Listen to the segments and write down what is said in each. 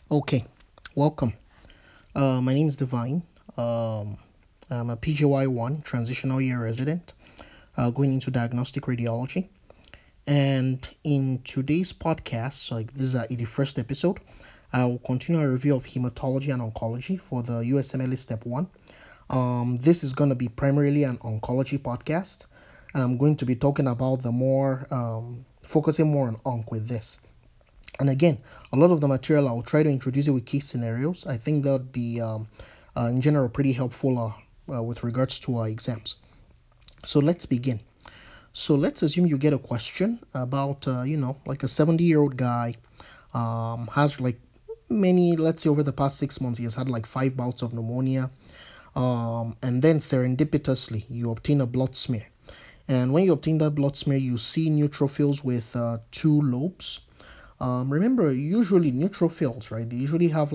Okay, welcome. My name is Divine. Um, I'm a PGY1 transitional year resident going into diagnostic radiology. And in today's podcast, so like this is our 81st episode, I will continue a review of hematology and oncology for the USMLE Step 1. This is going to be primarily an oncology podcast. I'm going to be talking about focusing more on onc with this. And again, a lot of the material I'll try to introduce it with case scenarios. I think that would be, in general, pretty helpful with regards to our exams. So let's begin. So let's assume you get a question about, like a 70-year-old guy has like let's say over the past 6 months, he has had like 5 bouts of pneumonia. And then serendipitously, you obtain a blood smear. And when you obtain that blood smear, you see neutrophils with two lobes. Remember, usually neutrophils, right? They usually have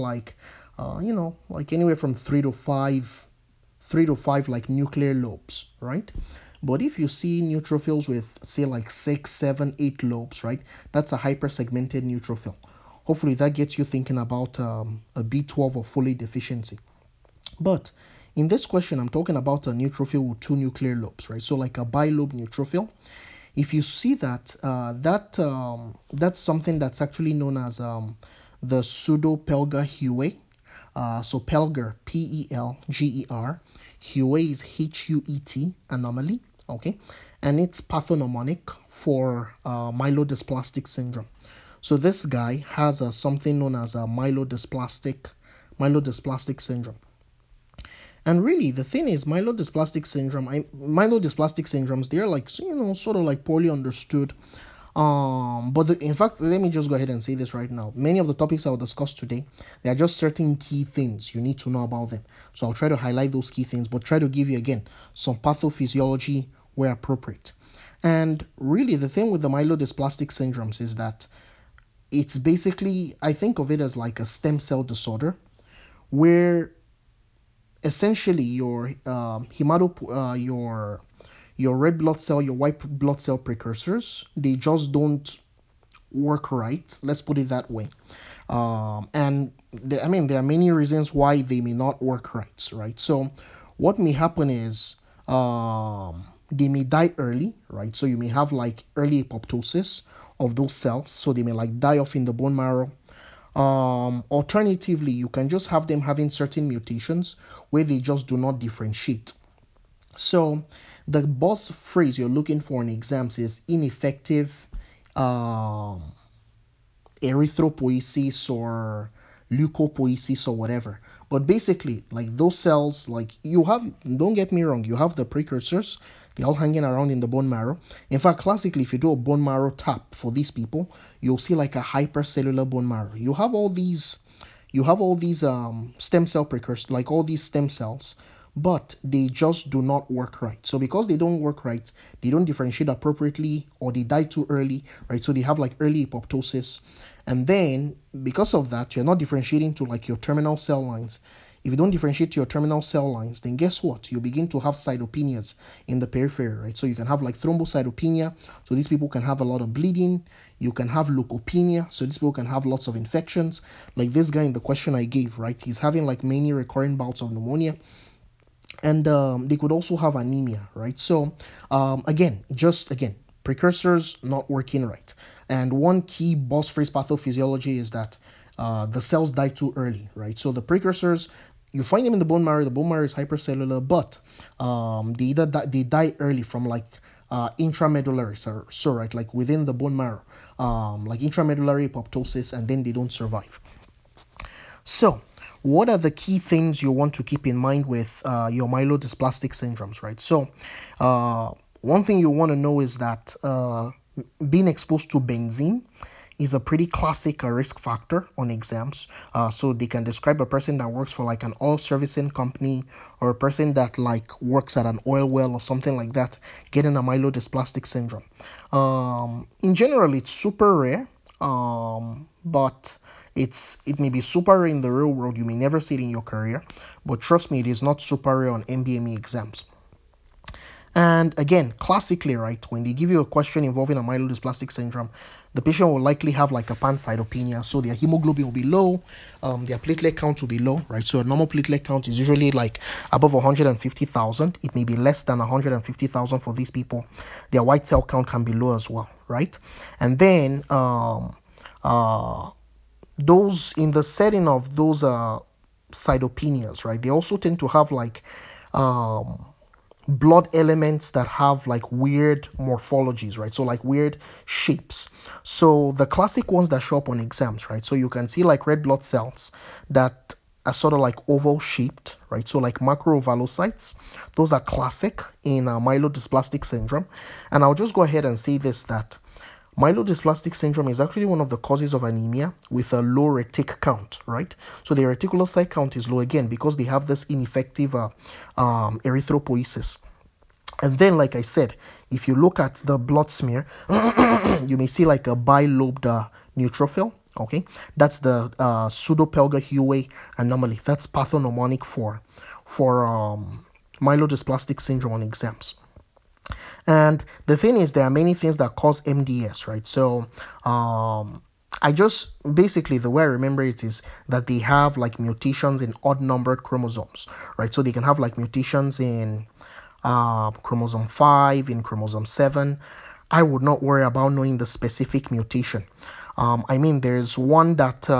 like anywhere from three to five like nuclear lobes, right? But if you see neutrophils with say like six, seven, eight lobes, right? That's a hypersegmented neutrophil. Hopefully that gets you thinking about a B12 or folate deficiency. But in this question, I'm talking about a neutrophil with two nuclear lobes, right? So like a bilobe neutrophil. If you see that, that's something that's actually known as the pseudo Pelger-Huet. So Pelger, Pelger, Huet is Huet anomaly, okay, and it's pathognomonic for myelodysplastic syndrome. So this guy has something known as a myelodysplastic syndrome. And really, the thing is, myelodysplastic syndromes, they're like, sort of like poorly understood. In fact, let me just go ahead and say this right now. Many of the topics I will discuss today, there are just certain key things you need to know about them. So I'll try to highlight those key things, but try to give you again some pathophysiology where appropriate. And really, the thing with the myelodysplastic syndromes is that it's basically, I think of it as like a stem cell disorder where essentially your red blood cell, your white blood cell precursors, they just don't work right. Let's put it that way. There are many reasons why they may not work right, right? So, what may happen is they may die early, right? So you may have like early apoptosis of those cells, so they may like die off in the bone marrow. Alternatively, you can just have them having certain mutations where they just do not differentiate. So the boss phrase you're looking for in exams is ineffective um, erythropoiesis or leukopoiesis or whatever. But basically, like those cells, like you have, don't get me wrong, you have the precursors, they're all hanging around in the bone marrow. In fact, classically, if you do a bone marrow tap for these people, you'll see like a hypercellular bone marrow. You have all these stem cell precursors, like all these stem cells, but they just do not work right. So because they don't work right, they don't differentiate appropriately, or they die too early, right? So they have like early apoptosis, and then because of that, you're not differentiating to like your terminal cell lines. If you don't differentiate to your terminal cell lines, then guess what? You begin to have cytopenias in the periphery, right? So you can have like thrombocytopenia. So these people can have a lot of bleeding. You can have leukopenia. So these people can have lots of infections. Like this guy in the question I gave, right? He's having like many recurrent bouts of pneumonia. And they could also have anemia, right? So again, precursors not working right. And one key boss phrase pathophysiology is that the cells die too early, right? So the precursors, you find them in the bone marrow. The bone marrow is hypercellular, but they die early from like intramedullary, so right, like within the bone marrow, like intramedullary apoptosis, and then they don't survive. So, what are the key things you want to keep in mind with your myelodysplastic syndromes, right? So, one thing you want to know is that being exposed to benzene is a pretty classic risk factor on exams. So they can describe a person that works for like an oil servicing company, or a person that like works at an oil well or something like that, getting a myelodysplastic syndrome. In general, it's super rare, but it may be super rare in the real world. You may never see it in your career, but trust me, it is not super rare on MBME exams. And again, classically, right, when they give you a question involving a myelodysplastic syndrome, the patient will likely have like a pancytopenia, so their hemoglobin will be low, their platelet count will be low, right? So a normal platelet count is usually like above 150,000. It may be less than 150,000 for these people. Their white cell count can be low as well, right? And then those in the setting of those cytopenias, right, they also tend to have like blood elements that have like weird morphologies, right? So like weird shapes. So the classic ones that show up on exams, right? So you can see like red blood cells that are sort of like oval shaped, right? So like macrovalocytes, those are classic in myelodysplastic syndrome. And I'll just go ahead and say this, that myelodysplastic syndrome is actually one of the causes of anemia with a low retic count, right? So the reticulocyte count is low again because they have this ineffective erythropoiesis. And then, like I said, if you look at the blood smear, you may see like a bilobed neutrophil. Okay, that's the Pseudo-Pelger-Huey anomaly. That's pathognomonic for myelodysplastic syndrome on exams. And the thing is, there are many things that cause MDS, right? So I just basically, the way I remember it is that they have like mutations in odd numbered chromosomes, right? So they can have like mutations in chromosome 5, in chromosome 7. I would not worry about knowing the specific mutation. I mean, there's one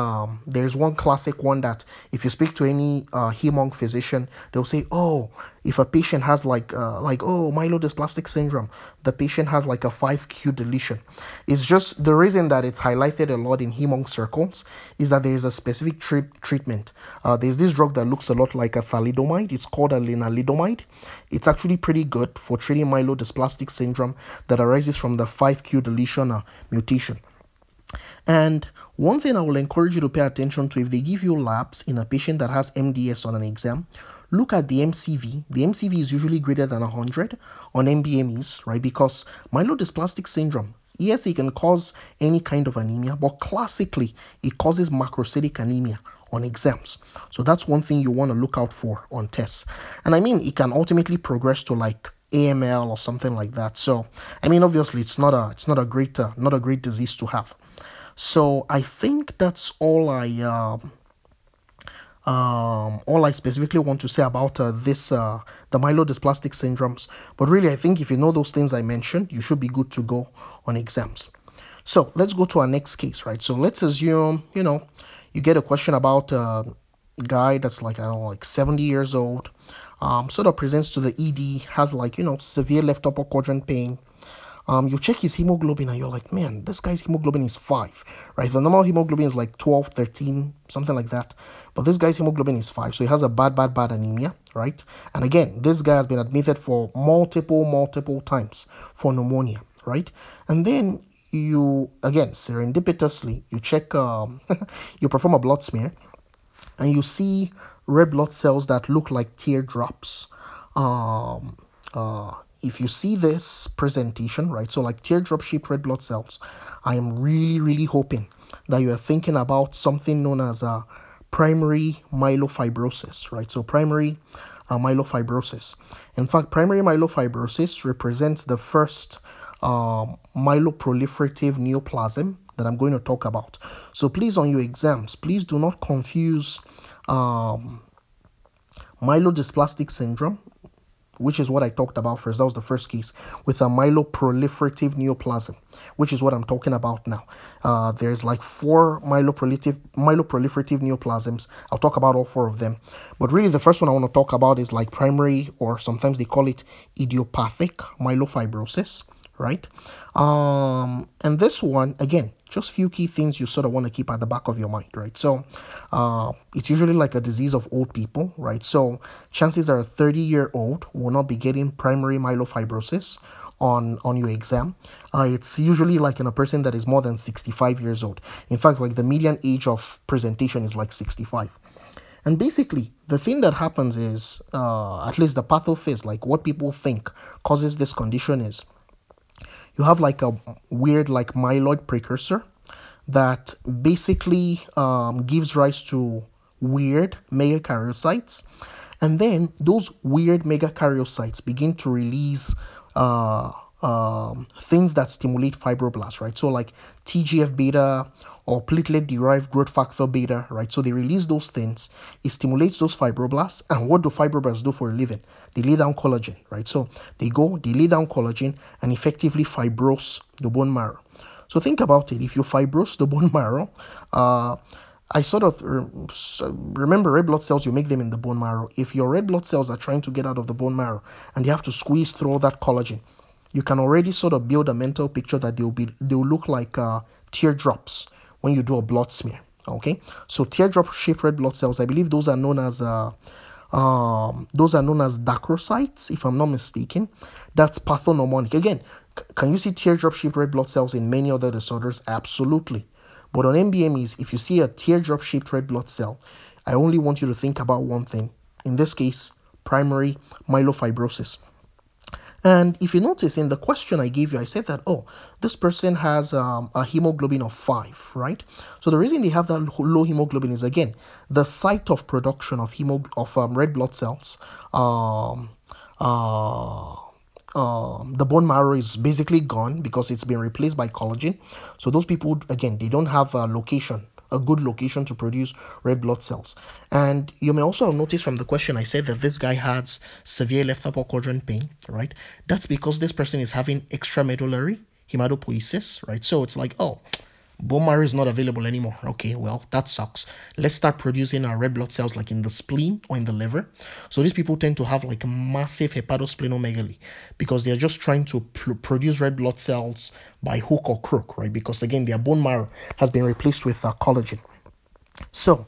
classic one that if you speak to any hem-onc physician, they'll say, oh, if a patient has myelodysplastic syndrome, the patient has like a 5q deletion. It's just the reason that it's highlighted a lot in hem-onc circles is that there's a specific treatment. There's this drug that looks a lot like a thalidomide. It's called a lenalidomide. It's actually pretty good for treating myelodysplastic syndrome that arises from the 5q deletion mutation. And one thing I will encourage you to pay attention to, if they give you labs in a patient that has MDS on an exam, look at the MCV. The MCV is usually greater than 100 on MBMEs, right? Because myelodysplastic syndrome, yes, it can cause any kind of anemia, but classically, it causes macrocytic anemia on exams. So that's one thing you want to look out for on tests. And I mean, it can ultimately progress to like AML or something like that. So I mean, obviously, it's not a great disease to have. So I think that's all I specifically want to say about the myelodysplastic syndromes. But really, I think if you know those things I mentioned, you should be good to go on exams. So let's go to our next case, right? So let's assume, you get a question about a guy that's like, I don't know, like 70 years old, sort of presents to the ED, has like, severe left upper quadrant pain. You check his hemoglobin and you're like, man, this guy's hemoglobin is 5, right? The normal hemoglobin is like 12, 13, something like that. But this guy's hemoglobin is 5, so he has a bad anemia, right? And again, this guy has been admitted for multiple times for pneumonia, right? And then you, again, serendipitously, you check, you perform a blood smear, and you see red blood cells that look like teardrops. If you see this presentation, right, so like teardrop shaped red blood cells, I am really hoping that you are thinking about something known as primary myelofibrosis, right? So primary myelofibrosis. In fact, primary myelofibrosis represents the first myeloproliferative neoplasm that I'm going to talk about. So please, on your exams, please do not confuse myelodysplastic syndrome, which is what I talked about first. That was the first case, with a myeloproliferative neoplasm, which is what I'm talking about now. There's like 4 myeloproliferative neoplasms. I'll talk about all 4 of them. But really, the first one I want to talk about is like primary, or sometimes they call it idiopathic myelofibrosis, right? And this one, again, just few key things you sort of want to keep at the back of your mind, right? So it's usually like a disease of old people, right? So chances are a 30-year-old will not be getting primary myelofibrosis on your exam. It's usually like in a person that is more than 65 years old. In fact, like the median age of presentation is like 65. And basically, the thing that happens is, at least the pathophys, like what people think causes this condition, is you have like a weird like myeloid precursor that basically gives rise to weird megakaryocytes. And then those weird megakaryocytes begin to release things that stimulate fibroblasts, right? So like TGF beta or platelet-derived growth factor beta, right? So they release those things, it stimulates those fibroblasts, and what do fibroblasts do for a living? They lay down collagen, right? So they lay down collagen and effectively fibrose the bone marrow. So think about it. If you fibrose the bone marrow, I sort of remember red blood cells, you make them in the bone marrow. If your red blood cells are trying to get out of the bone marrow and they have to squeeze through all that collagen, you can already sort of build a mental picture that they'll look like teardrops when you do a blood smear. Okay, so teardrop shaped red blood cells, I believe those are known as dacrocytes, if I'm not mistaken. That's pathognomonic. Again, can you see teardrop shaped red blood cells in many other disorders? Absolutely. But on MBMEs, if you see a teardrop shaped red blood cell, I only want you to think about one thing. In this case, primary myelofibrosis. And if you notice in the question I gave you, I said that, this person has a hemoglobin of 5, right? So the reason they have that low hemoglobin is, again, the site of production of red blood cells. The bone marrow is basically gone because it's been replaced by collagen. So those people, again, they don't have a good location to produce red blood cells. And you may also have noticed from the question I said that this guy has severe left upper quadrant pain, right? That's because this person is having extramedullary hematopoiesis, right? So it's like, bone marrow is not available anymore. Okay, well, that sucks. Let's start producing our red blood cells like in the spleen or in the liver. So these people tend to have like massive hepatosplenomegaly because they're just trying to produce red blood cells by hook or crook, right? Because again, their bone marrow has been replaced with collagen. So,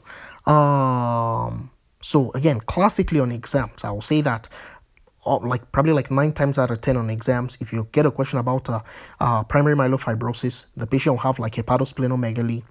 again, classically on exams, I will say that probably like 9 times out of 10 on exams, if you get a question about primary myelofibrosis, the patient will have like hepatosplenomegaly.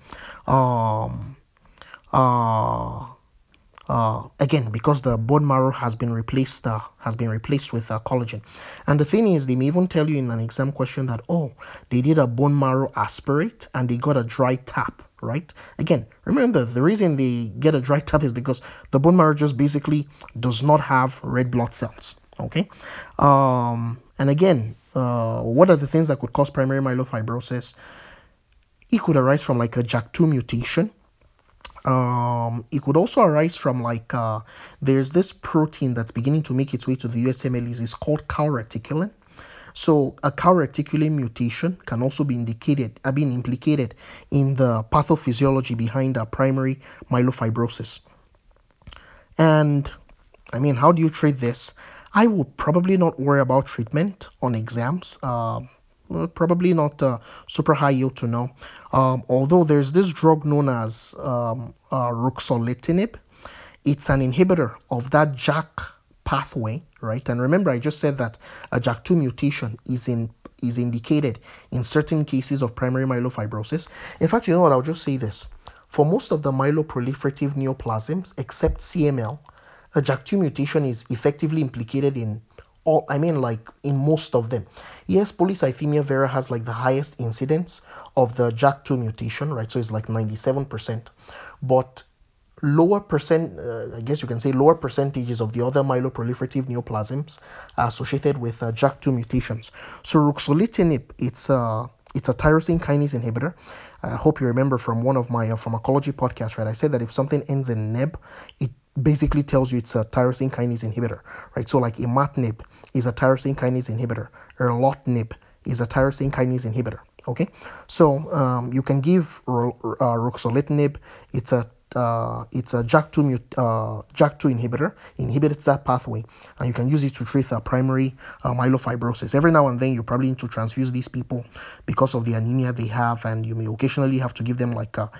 Again, because the bone marrow has been replaced with collagen. And the thing is, they may even tell you in an exam question that, they did a bone marrow aspirate and they got a dry tap, right? Again, remember, the reason they get a dry tap is because the bone marrow just basically does not have red blood cells. Okay, and again, what are the things that could cause primary myelofibrosis? It could arise from like a JAK2 mutation. It could also arise from like there's this protein that's beginning to make its way to the USMLEs. It's called calreticulin. So a calreticulin mutation can also be implicated in the pathophysiology behind primary myelofibrosis. And I mean, how do you treat this? I would probably not worry about treatment on exams. Probably not super high yield to know. Although there's this drug known as ruxolitinib. It's an inhibitor of that JAK pathway, right? And remember, I just said that a JAK2 mutation is indicated in certain cases of primary myelofibrosis. In fact, you know what? I'll just say this. For most of the myeloproliferative neoplasms, except CML, a JAK2 mutation is effectively implicated in most of them. Yes, polycythemia vera has like the highest incidence of the JAK2 mutation, right? So it's like 97%. But lower percentages of the other myeloproliferative neoplasms are associated with JAK2 mutations. So ruxolitinib, it's a tyrosine kinase inhibitor. I hope you remember from one of my pharmacology podcasts, right? I said that if something ends in neb, it basically tells you it's a tyrosine kinase inhibitor, right? So like imatinib is a tyrosine kinase inhibitor. Erlotinib is a tyrosine kinase inhibitor. Okay, so you can give ruxolitinib. It's a JAK2 inhibitor, inhibits that pathway, and you can use it to treat primary myelofibrosis. Every now and then you probably need to transfuse these people because of the anemia they have, and you may occasionally have to give them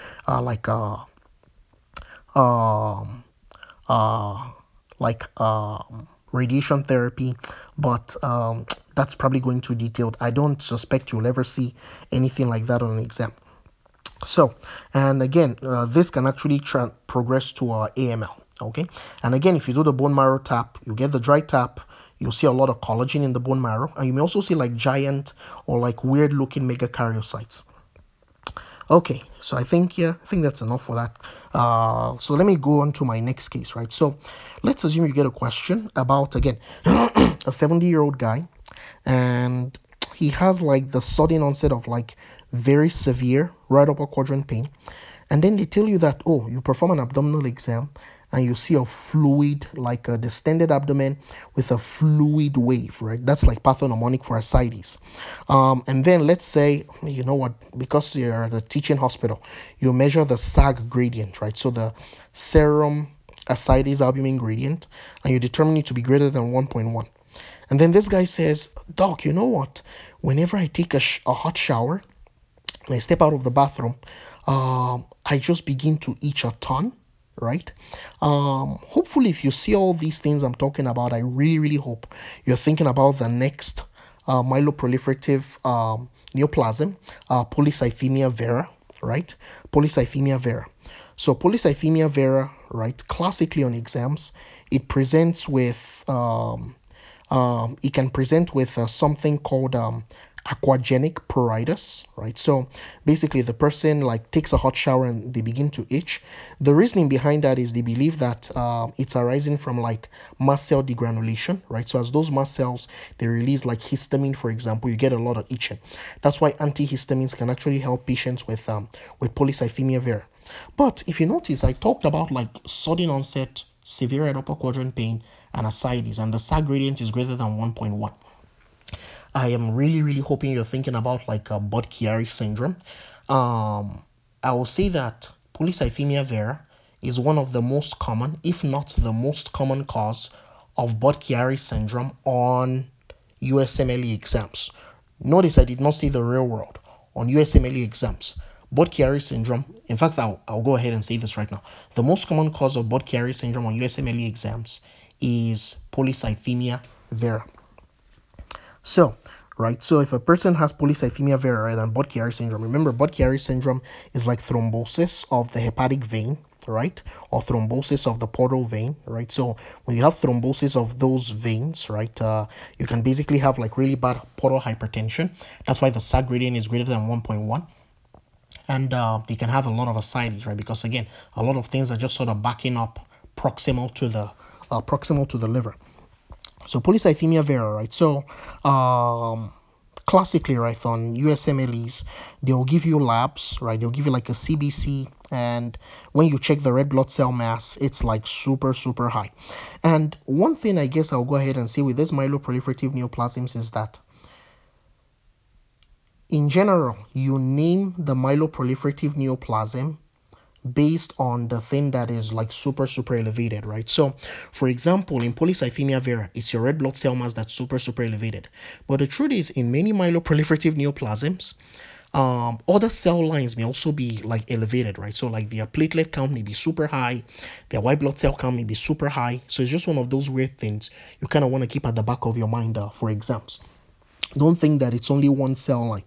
radiation therapy, but that's probably going too detailed. I don't suspect you'll ever see anything like that on an exam. So, and again, this can actually progress to AML. Okay, and again, if you do the bone marrow tap, you get the dry tap, you'll see a lot of collagen in the bone marrow, and you may also see like giant or like weird looking megakaryocytes. Okay, so I think that's enough for that. So let me go on to my next case, right? So let's assume you get a question about, again, a 70-year-old guy, and he has like the sudden onset of like very severe right upper quadrant pain. And then they tell you that, oh, you perform an abdominal exam and you see a fluid, like a distended abdomen with a fluid wave, right? That's like pathognomonic for ascites. And then let's say, you know what, because you're at a teaching hospital, you measure the SAG gradient, right? So the serum ascites albumin gradient, and you determine it to be greater than 1.1. And then this guy says, Doc, you know what? Whenever I take a hot shower and I step out of the bathroom, I just begin to itch a ton, right? Hopefully, if you see all these things I'm talking about, I really, really hope you're thinking about the next myeloproliferative neoplasm, polycythemia vera, right? Polycythemia vera. So polycythemia vera, right? Classically on exams, it presents with it can present with something called aquagenic pruritus, right? So basically, the person like takes a hot shower and they begin to itch. The reasoning behind that is they believe that it's arising from like mast cell degranulation, right? So as those mast cells they release like histamine, for example, you get a lot of itching. That's why antihistamines can actually help patients with polycythemia vera. But if you notice, I talked about like sudden onset severe right upper quadrant pain and ascites, and the SAG gradient is greater than 1.1. I am really, really hoping you're thinking about like a Budd-Chiari syndrome. I will say that polycythemia vera is one of the most common, if not the most common cause of Budd-Chiari syndrome on USMLE exams. Notice I did not say the real world. On USMLE exams, Budd-Chiari syndrome, in fact, I'll go ahead and say this right now. The most common cause of Budd-Chiari syndrome on USMLE exams is polycythemia vera. So, right, so if a person has polycythemia vera, right, and Budd-Chiari syndrome, remember Budd-Chiari syndrome is like thrombosis of the hepatic vein, right, or thrombosis of the portal vein, right? So when you have thrombosis of those veins, right, you can basically have like really bad portal hypertension. That's why the SAG gradient is greater than 1.1. And they can have a lot of ascites, right? Because again, a lot of things are just sort of backing up proximal to the liver. So polycythemia vera, right? So classically, right, on USMLEs, they'll give you labs, right? They'll give you like a CBC, and when you check the red blood cell mass, it's like super, super high. And one thing I guess I'll go ahead and say with this myeloproliferative neoplasms is that in general, you name the myeloproliferative neoplasm based on the thing that is like super, super elevated, right? So for example, in polycythemia vera, it's your red blood cell mass that's super, super elevated. But the truth is, in many myeloproliferative neoplasms, other cell lines may also be like elevated, right? So like their platelet count may be super high, their white blood cell count may be super high. So it's just one of those weird things you kind of want to keep at the back of your mind for exams. Don't think that it's only one cell line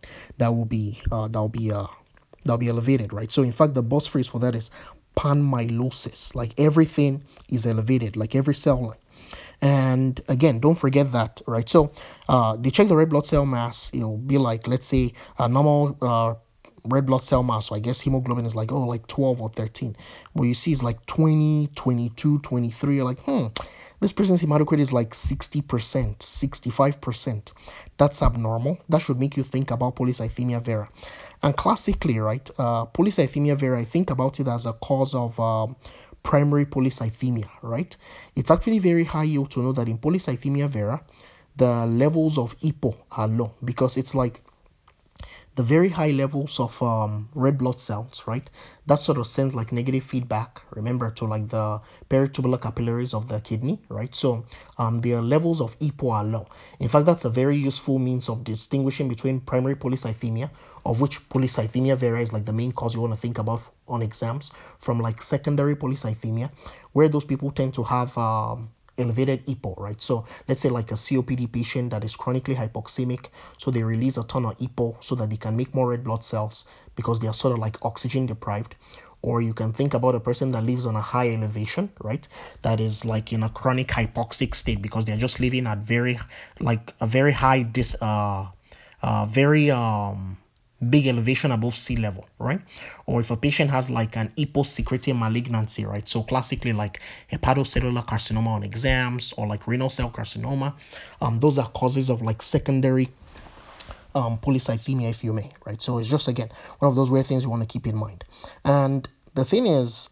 that'll be elevated, right? So in fact, the boss phrase for that is panmyelosis. Like everything is elevated, like every cell line. And again, don't forget that, right? So they check the red blood cell mass. It'll be like, let's say, a normal red blood cell mass. So I guess hemoglobin is like, oh, like 12 or 13. What you see is like 20, 22, 23. You're like, this person's hematocrit is like 60%, 65%. That's abnormal. That should make you think about polycythemia vera. And classically, right, polycythemia vera, I think about it as a cause of primary polycythemia, right? It's actually very high yield to know that in polycythemia vera, the levels of EPO are low because it's like the very high levels of red blood cells, right? That sort of sends like negative feedback, remember, to like the peritubular capillaries of the kidney, right? So their levels of EPO are low. In fact, that's a very useful means of distinguishing between primary polycythemia, of which polycythemia vera is like the main cause you want to think about on exams, from like secondary polycythemia, where those people tend to have elevated EPO, right? So let's say like a COPD patient that is chronically hypoxemic, so they release a ton of EPO so that they can make more red blood cells because they are sort of like oxygen deprived. Or you can think about a person that lives on a high elevation, right? That is like in a chronic hypoxic state because they're just living at very like a very high very big elevation above sea level, right? Or if a patient has like an hyposecreting malignancy, right? So classically like hepatocellular carcinoma on exams, or like renal cell carcinoma, those are causes of like secondary polycythemia, if you may, right? So it's just, again, one of those weird things you want to keep in mind. And the thing is,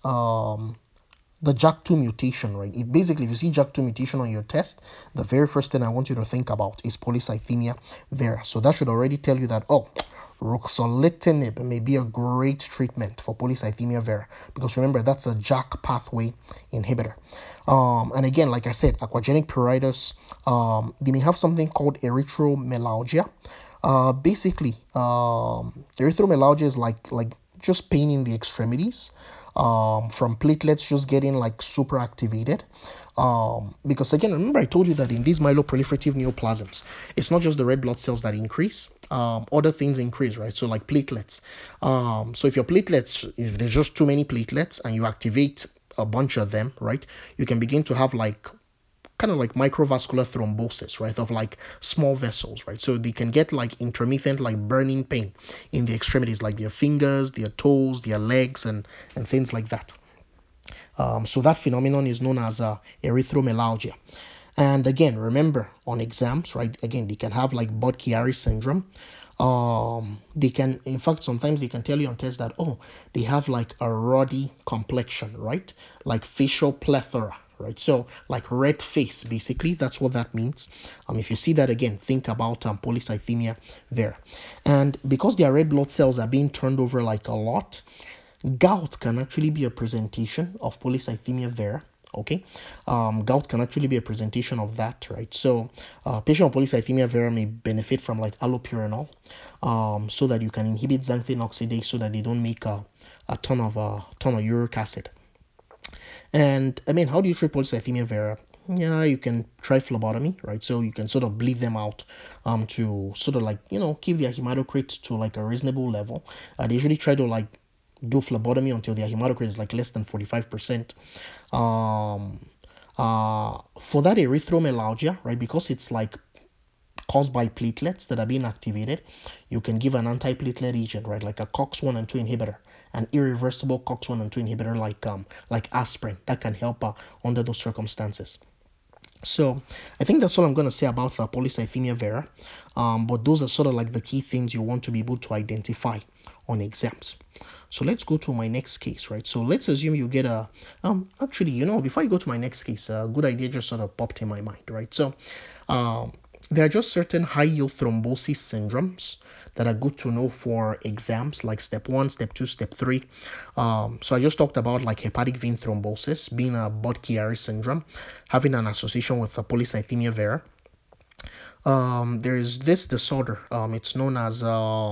the JAK2 mutation, right? Basically, if you see JAK2 mutation on your test, the very first thing I want you to think about is polycythemia vera. So that should already tell you that, oh, ruxolitinib may be a great treatment for polycythemia vera, because remember, that's a JAK pathway inhibitor. And again, like I said, aquagenic pruritus, they may have something called erythromelalgia. Basically, erythromelalgia is like just pain in the extremities, from platelets just getting like super activated. Because again, remember I told you that in these myeloproliferative neoplasms, it's not just the red blood cells that increase, other things increase, right? So like platelets. So if your platelets, if there's just too many platelets and you activate a bunch of them, right, you can begin to have like kind of like microvascular thrombosis, right, of like small vessels, right? So they can get like intermittent like burning pain in the extremities, like their fingers, their toes, their legs, and things like that. So that phenomenon is known as erythromelalgia. And again, remember on exams, right, again, they can have like Budd-Chiari syndrome. They can, in fact, sometimes they can tell you on tests that, oh, they have like a ruddy complexion, right? Like facial plethora, right? So like red face, basically, that's what that means. If you see that, again, think about polycythemia vera. And because their red blood cells are being turned over like a lot, gout can actually be a presentation of polycythemia vera. Okay, gout can actually be a presentation of that, right? So patient with polycythemia vera may benefit from like allopurinol, so that you can inhibit xanthine oxidase, so that they don't make a ton of uric acid. And I mean, how do you treat polycythemia vera? Yeah, you can try phlebotomy, right? So you can sort of bleed them out, to sort of like, keep their hematocrit to like a reasonable level. They usually try to like do phlebotomy until their hematocrit is like less than 45%. For that erythromelalgia, right, because it's like caused by platelets that are being activated, you can give an antiplatelet agent, right, like a COX-1 and 2 inhibitor, an irreversible COX-1 and 2 inhibitor like aspirin, that can help under those circumstances. So I think that's all I'm going to say about the polycythemia vera. But those are sort of like the key things you want to be able to identify on exams. So let's go to my next case, right? So let's assume you get a actually, before I go to my next case, a good idea just sort of popped in my mind, right? So there are just certain high yield thrombosis syndromes that are good to know for exams, like step 1, step 2, step 3. So I just talked about like hepatic vein thrombosis being a Budd-Chiari syndrome, having an association with a polycythemia vera. There's this disorder. It's known as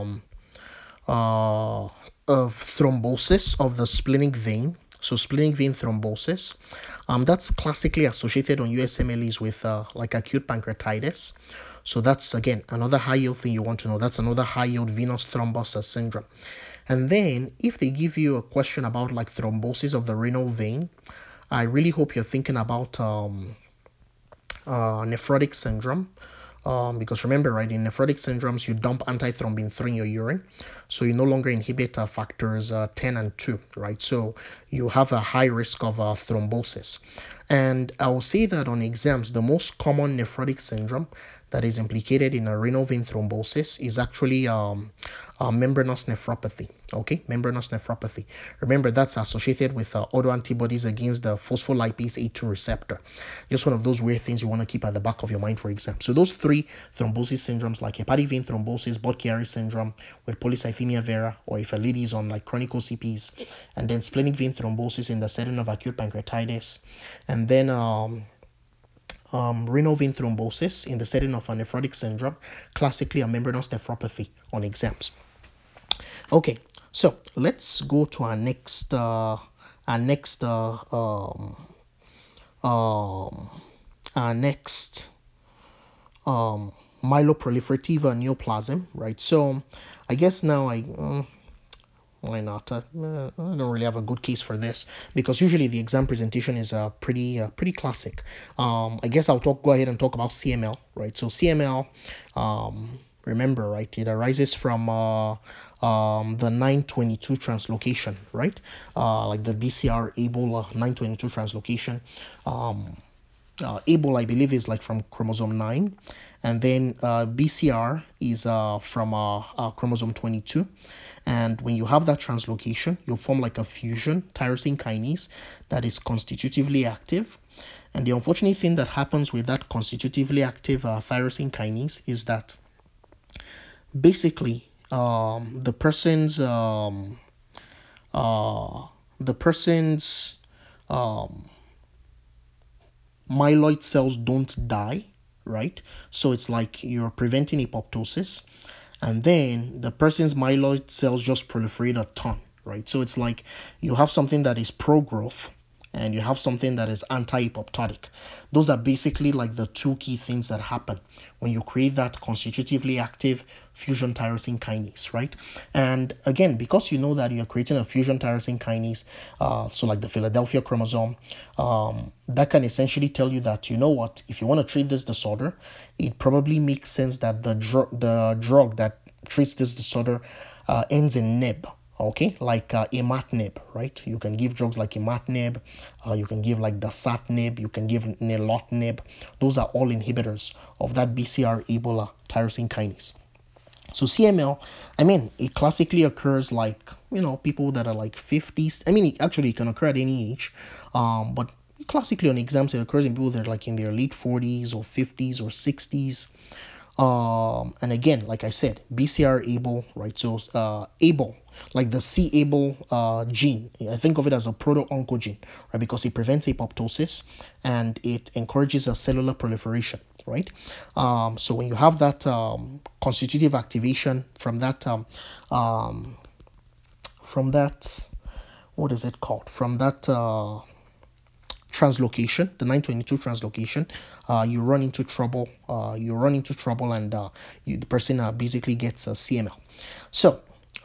of thrombosis of the splenic vein. So splenic vein thrombosis. That's classically associated on USMLEs with like acute pancreatitis. So that's, again, another high yield thing you want to know. That's another high yield venous thrombosis syndrome. And then if they give you a question about like thrombosis of the renal vein, I really hope you're thinking about nephrotic syndrome. Because remember, right, in nephrotic syndromes, you dump antithrombin 3 in your urine, so you no longer inhibit factors 10 and 2, right? So you have a high risk of thrombosis. And I will say that on exams, the most common nephrotic syndrome that is implicated in a renal vein thrombosis is actually membranous nephropathy. Okay, membranous nephropathy. Remember, that's associated with autoantibodies against the phospholipase A2 receptor. Just one of those weird things you want to keep at the back of your mind for exam. So those 3 thrombosis syndromes, like hepatic vein thrombosis, Budd-Chiari syndrome with polycythemia vera, or if a lady is on like chronic OCPs, and then splenic vein thrombosis in the setting of acute pancreatitis, and then renal vein thrombosis in the setting of a nephrotic syndrome, classically a membranous nephropathy on exams. Okay, so let's go to our next myeloproliferative neoplasm, right? So I guess now why not? I don't really have a good case for this, because usually the exam presentation is pretty classic. I guess I'll go ahead and talk about CML, right? So CML, Remember, right? It arises from the 922 translocation, right? Like the BCR ABLE 922 translocation. ABLE, I believe, is like from chromosome 9, and then BCR is from chromosome 22. And when you have that translocation, you form like a fusion tyrosine kinase that is constitutively active. And the unfortunate thing that happens with that constitutively active tyrosine kinase is that basically the person's myeloid cells don't die, right? So it's like you're preventing apoptosis, and then the person's myeloid cells just proliferate a ton, right? So it's like you have something that is pro-growth and you have something that is anti-apoptotic. Those are basically like the two key things that happen when you create that constitutively active fusion tyrosine kinase, right? And again, because you know that you're creating a fusion tyrosine kinase, so like the Philadelphia chromosome, that can essentially tell you that, you know what, if you want to treat this disorder, it probably makes sense that the drug that treats this disorder ends in nib. Okay, like imatinib, right? You can give drugs like imatinib, you can give like dasatinib, you can give nilotinib. Those are all inhibitors of that BCR ABLE tyrosine kinase. So CML, I mean, it classically occurs like, people that are like 50s. I mean, it can occur at any age, but classically on exams, it occurs in people that are like in their late 40s or 50s or 60s. And again, like I said, BCR ABLE, right? So ABLE, like the c-ABL gene, I think of it as a proto-oncogene, right? Because it prevents apoptosis and it encourages a cellular proliferation, right? So when you have that constitutive activation from that what is it called? From that translocation, the 922 translocation, you run into trouble. And the person basically gets a CML. So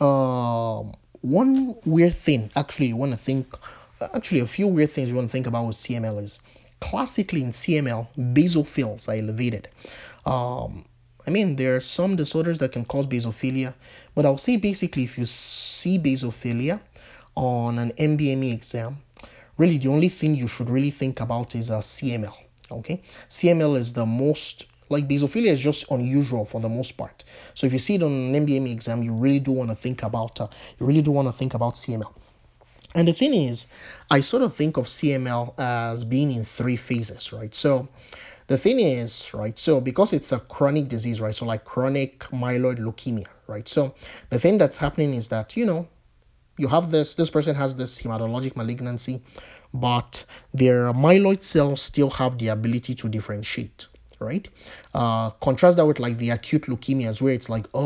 one weird thing, actually, you want to think, actually, a few weird things you want to think about with CML is classically in CML, basophils are elevated. I mean, there are some disorders that can cause basophilia, but I'll say basically if you see basophilia on an MBME exam, really the only thing you should really think about is a CML. Okay, CML is the most, like, basophilia is just unusual for the most part. So if you see it on an MBME exam, you really do want to think about CML. And the thing is, I sort of think of CML as being in three phases, right? So the thing is, right, so because it's a chronic disease, right, so like chronic myeloid leukemia, right? So the thing that's happening is that, you have this person has this hematologic malignancy, but their myeloid cells still have the ability to differentiate, right? Contrast that with like the acute leukemias where it's like,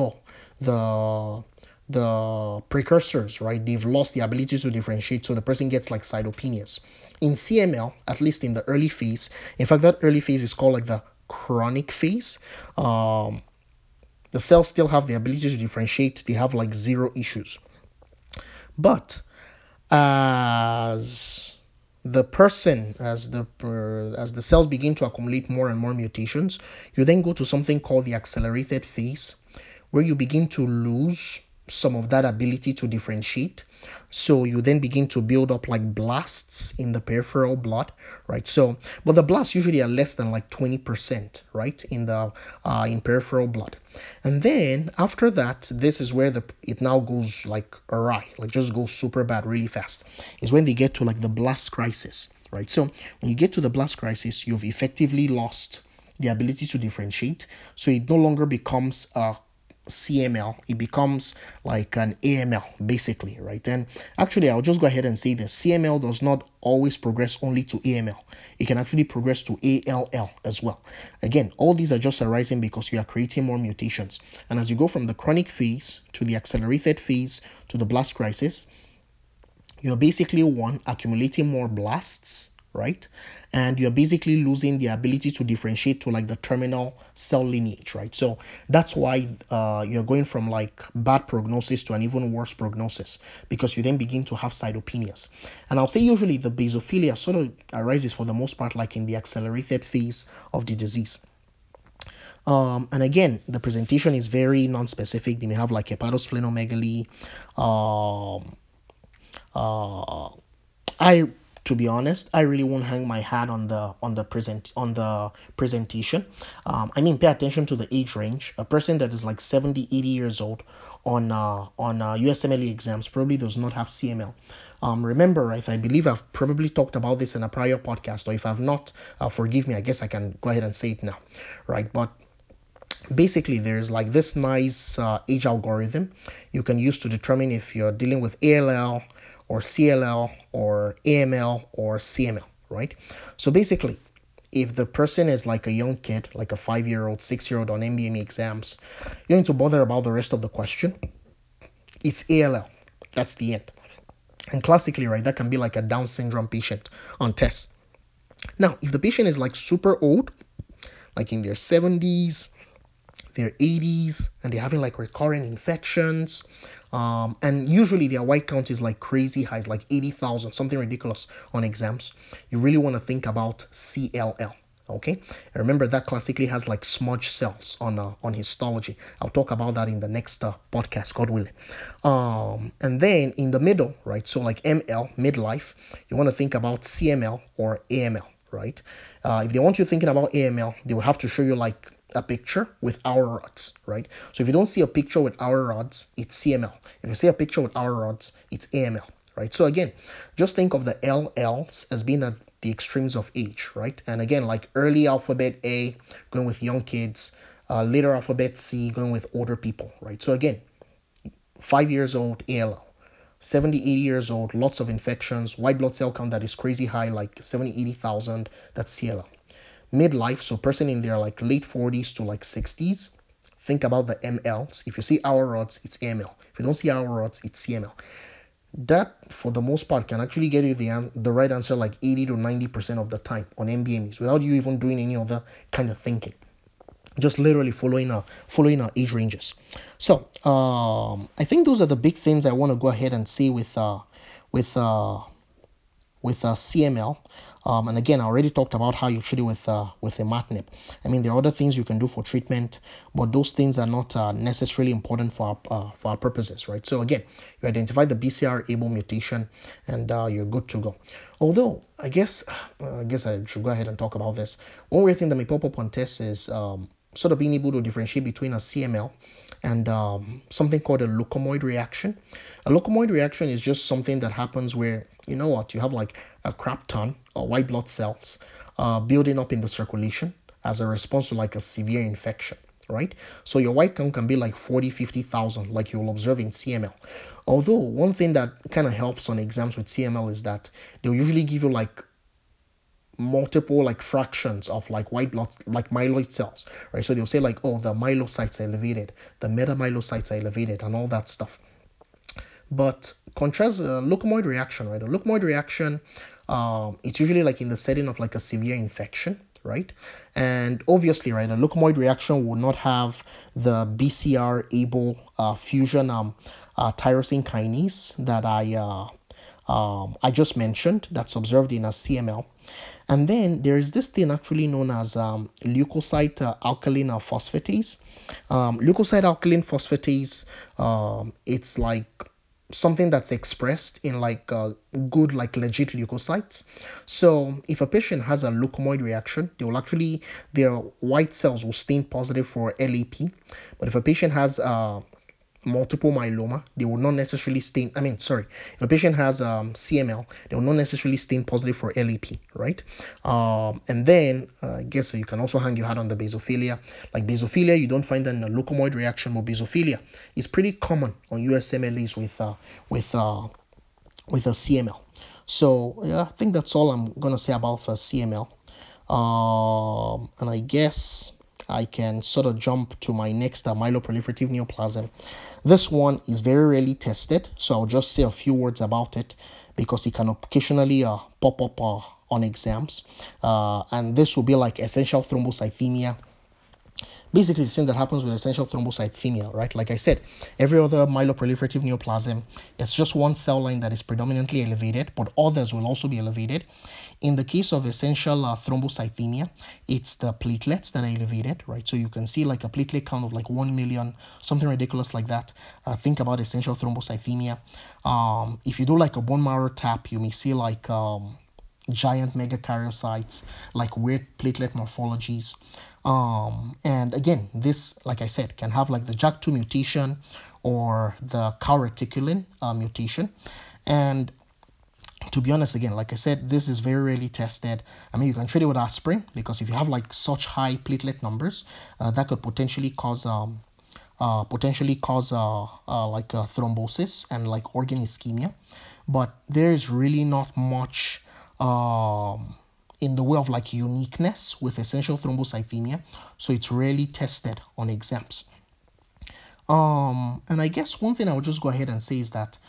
the precursors, right, they've lost the ability to differentiate, so the person gets like cytopenias. In CML, at least in the early phase, in fact, that early phase is called like the chronic phase. The cells still have the ability to differentiate. They have like zero issues. But as the cells begin to accumulate more and more mutations, you then go to something called the accelerated phase, where you begin to lose some of that ability to differentiate. So you then begin to build up like blasts in the peripheral blood, right? So, but the blasts usually are less than like 20%, right, in peripheral blood. And then after that, this is where it now goes like awry, like just goes super bad really fast. Is when they get to like the blast crisis, right? So when you get to the blast crisis, you've effectively lost the ability to differentiate. So it no longer becomes a CML, it becomes like an AML basically, right? And actually, I'll just go ahead and say this: CML does not always progress only to AML. It can actually progress to ALL as well. Again, all these are just arising because you are creating more mutations. And as you go from the chronic phase to the accelerated phase to the blast crisis, you're basically accumulating more blasts, right? And you're basically losing the ability to differentiate to like the terminal cell lineage, right? So that's why you're going from like bad prognosis to an even worse prognosis, because you then begin to have cytopenias. And I'll say usually the basophilia sort of arises for the most part like in the accelerated phase of the disease. And again, the presentation is very non-specific. They may have like hepatosplenomegaly. Um, uh, I, to be honest, I really won't hang my hat on the presentation. I mean, pay attention to the age range. A person that is like 70, 80 years old on USMLE exams probably does not have CML. Remember, right? I believe I've probably talked about this in a prior podcast, or if I've not, forgive me. I guess I can go ahead and say it now, right? But basically, there's like this nice age algorithm you can use to determine if you're dealing with ALL or CLL or AML or CML, right? So basically, if the person is like a young kid, like a 5-year-old, 6-year-old on MBME exams, you don't need to bother about the rest of the question. It's ALL. That's the end. And classically, right, that can be like a Down syndrome patient on tests. Now, if the patient is like super old, like in their 70s, their 80s, and they're having like recurrent infections, and usually their white count is like crazy high, like 80,000, something ridiculous on exams, you really want to think about CLL. Okay, and remember that classically has like smudge cells on histology. I'll talk about that in the next podcast, God willing. And then in the middle, right? So like ML, midlife, you want to think about CML or AML, right? If they want you thinking about AML, they will have to show you like a picture with our rods, right? So if you don't see a picture with our rods, it's CML. If you see a picture with our rods, it's AML, right? So again, just think of the LLs as being at the extremes of age, right? And again, like early alphabet A going with young kids, later alphabet C going with older people, right? So again, 5 years old, ALL. 70, 80 years old, lots of infections, white blood cell count that is crazy high, like 70, 80,000, that's CLL. Midlife, so person in their like late 40s to like 60s, think about the MLs. If you see our rods, it's AML. If you don't see our rods, it's CML. That, for the most part, can actually get you the right answer like 80 to 90% of the time on MBMEs without you even doing any other kind of thinking. Just literally following our age ranges. So I think those are the big things I want to go ahead and say with uh, with CML. And again, I already talked about how you treat it with imatinib. I mean, there are other things you can do for treatment, but those things are not necessarily important for our purposes, right? So again, you identify the BCR-ABL mutation, and you're good to go. Although, I guess I should go ahead and talk about this. One weird thing that may pop up on tests is sort of being able to differentiate between a CML and something called a leukomoid reaction. A leukomoid reaction is just something that happens where, you know what, you have like a crap ton of white blood cells building up in the circulation as a response to like a severe infection, right? So your white count can be like 40, 50,000, like you'll observe in CML. Although one thing that kind of helps on exams with CML is that they'll usually give you like multiple like fractions of like white blood, like myeloid cells, right? So they'll say like, oh, the myelocytes are elevated, the metamyelocytes are elevated, and all that stuff. But contrast a leukomoid reaction, right? A leukomoid reaction, it's usually like in the setting of like a severe infection, right? And obviously, right, a leukomoid reaction will not have the BCR-ABL fusion tyrosine kinase that I just mentioned, that's observed in a CML. And then there is this thing actually known as leukocyte alkaline phosphatase. Leukocyte alkaline phosphatase, it's like something that's expressed in like good, like legit leukocytes. So if a patient has a leukomoid reaction, they will actually, their white cells will stain positive for LAP. But if a patient has multiple myeloma, they will not necessarily stain. If a patient has CML, they will not necessarily stain positive for LAP, right? And then I guess you can also hang your hat on the basophilia. Like basophilia, you don't find that in a leukomoid reaction, but basophilia is pretty common on USMLEs with a CML. So yeah, I think that's all I'm gonna say about CML. And I guess I can sort of jump to my next myeloproliferative neoplasm. This one is very rarely tested, so I'll just say a few words about it because it can occasionally pop up on exams. And this will be like essential thrombocythemia basically the thing that happens with essential thrombocythemia, right? Like I said, every other myeloproliferative neoplasm, it's just one cell line that is predominantly elevated, but others will also be elevated. In the case of essential thrombocythemia, it's the platelets that are elevated, right? So you can see like a platelet count of like 1 million, something ridiculous like that. Think about essential thrombocythemia. If you do like a bone marrow tap, you may see like giant megakaryocytes, like weird platelet morphologies. And again, this, like I said, can have like the JAK2 mutation or the calreticulin mutation. And to be honest, again, like I said, this is very rarely tested. I mean, you can treat it with aspirin because if you have like such high platelet numbers, that could potentially cause like thrombosis and like organ ischemia. But there's really not much in the way of like uniqueness with essential thrombocythemia, so it's rarely tested on exams. And I guess one thing I would just go ahead and say is that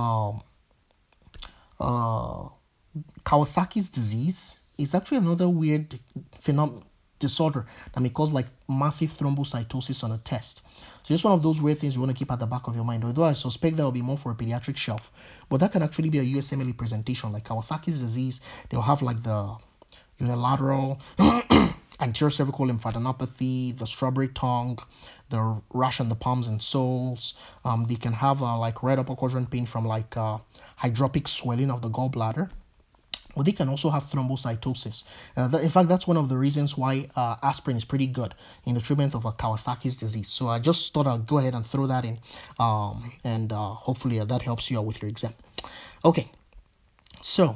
Kawasaki's disease is actually another weird disorder that may cause like massive thrombocytosis on a test. So just one of those weird things you want to keep at the back of your mind. Although I suspect that will be more for a pediatric shelf, but that can actually be a USMLE presentation. Like Kawasaki's disease, they'll have like the unilateral anterior cervical lymphadenopathy, the strawberry tongue, the rash on the palms and soles. They can have like right upper quadrant pain from like hydropic swelling of the gallbladder. Or they can also have thrombocytosis. In fact, that's one of the reasons why aspirin is pretty good in the treatment of a Kawasaki's disease. So I just thought I'd go ahead and throw that in, and hopefully that helps you out with your exam. Okay, so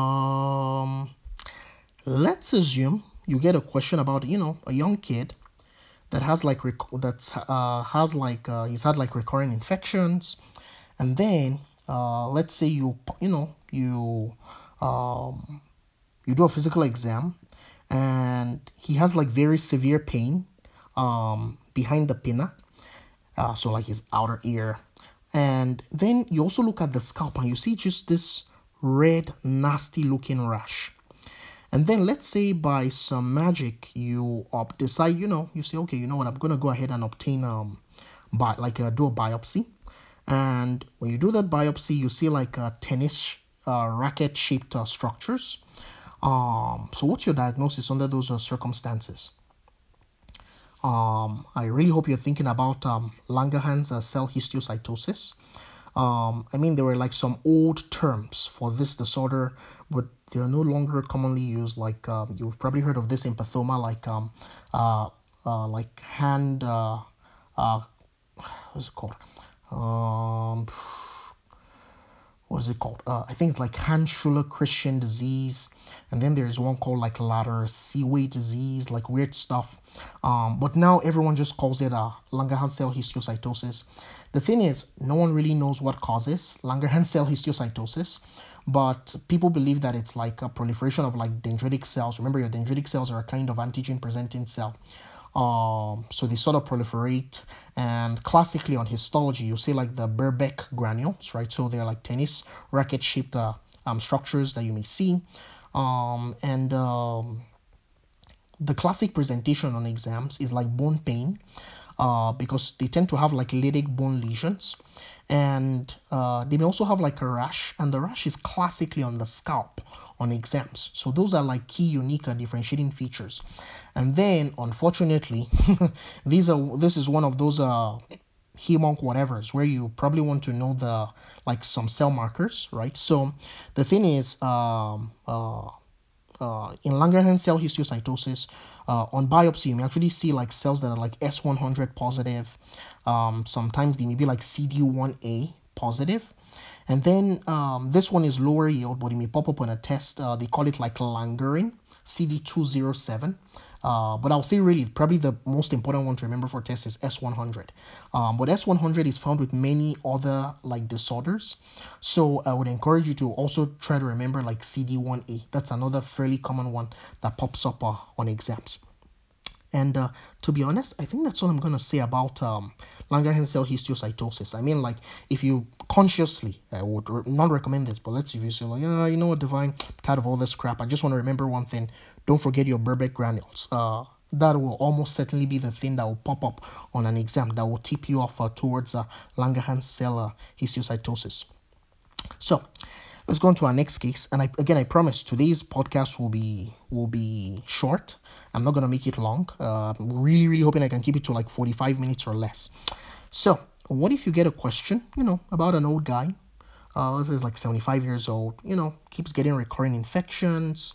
let's assume you get a question about a young kid that has like he's had like recurring infections, and then let's say you do a physical exam and he has like very severe pain behind the pinna, so like his outer ear, and then you also look at the scalp and you see just this red nasty looking rash. And then let's say by some magic you decide, you say, okay, you know what, I'm gonna go ahead and obtain do a biopsy. And when you do that biopsy, you see like tennis racket shaped structures. So what's your diagnosis under those circumstances? I really hope you're thinking about Langerhans cell histiocytosis. I mean, there were like some old terms for this disorder, but they are no longer commonly used. Like you've probably heard of this in pathoma, like hand, what's it called? What is it called? I think it's like Hand-Schuller-Christian disease, and then there's one called like Ladder-Seaway disease, like weird stuff. But now everyone just calls it Langerhans cell histiocytosis. The thing is, no one really knows what causes Langerhans cell histiocytosis, but people believe that it's like a proliferation of like dendritic cells. Remember, your dendritic cells are a kind of antigen-presenting cell. So they sort of proliferate, and classically on histology you see like the Birbeck granules, right? So they're like tennis racket shaped structures that you may see, and the classic presentation on exams is like bone pain, because they tend to have like lytic bone lesions, and they may also have like a rash, and the rash is classically on the scalp on exams. So those are like key unique differentiating features. And then unfortunately this is one of those hemonc whatevers where you probably want to know the like some cell markers, right? So the thing is in Langerhans cell histiocytosis, on biopsy, you may actually see like cells that are like S100 positive. Sometimes they may be like CD1A positive. And then this one is lower yield, but it may pop up on a test. They call it like Langerin, CD207. But I'll say really, probably the most important one to remember for tests is S100. But S100 is found with many other like disorders. So I would encourage you to also try to remember like CD1A. That's another fairly common one that pops up on exams. And to be honest, I think that's all I'm going to say about Langerhans cell histiocytosis. I mean, like, if you consciously, I would not recommend this, but let's see if you say, like, you know what, Divine, I'm tired of all this crap. I just want to remember one thing. Don't forget your Birbeck granules. that will almost certainly be the thing that will pop up on an exam that will tip you off towards Langerhans cell histiocytosis. So let's go on to our next case. And I promise today's podcast will be short. I'm not gonna make it long. I'm really hoping I can keep it to like 45 minutes or less. So what if you get a question, about an old guy? This is like 75 years old. Keeps getting recurring infections.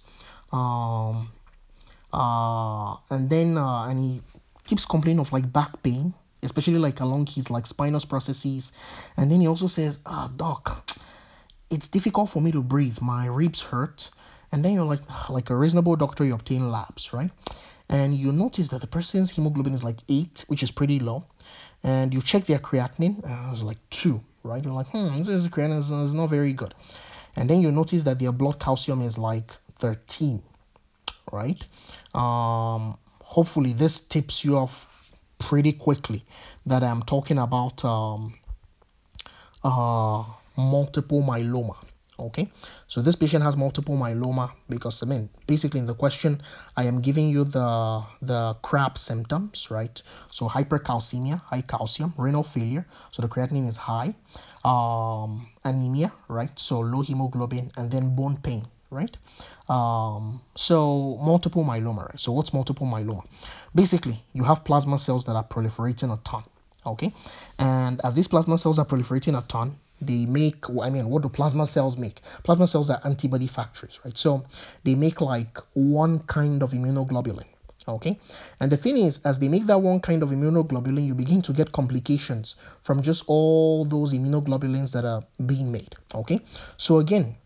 And he keeps complaining of like back pain, especially like along his like spinous processes. And then he also says, doc, it's difficult for me to breathe. My ribs hurt. And then you're like a reasonable doctor, you obtain labs, right? And you notice that the person's hemoglobin is like 8, which is pretty low. And you check their creatinine, it was like 2, right? You're like, this creatinine is not very good. And then you notice that their blood calcium is like 13, right? Hopefully this tips you off pretty quickly that I'm talking about multiple myeloma. Okay, so this patient has multiple myeloma because basically in the question I am giving you the CRAB symptoms, right? So hypercalcemia, high calcium, renal failure, so the creatinine is high, anemia, right? So low hemoglobin, and then bone pain, right? So multiple myeloma, right? So what's multiple myeloma? Basically, you have plasma cells that are proliferating a ton, okay? And as these plasma cells are proliferating a ton, they make, what do plasma cells make? Plasma cells are antibody factories, right? So they make like one kind of immunoglobulin, okay? And the thing is, as they make that one kind of immunoglobulin, you begin to get complications from just all those immunoglobulins that are being made, okay? So again,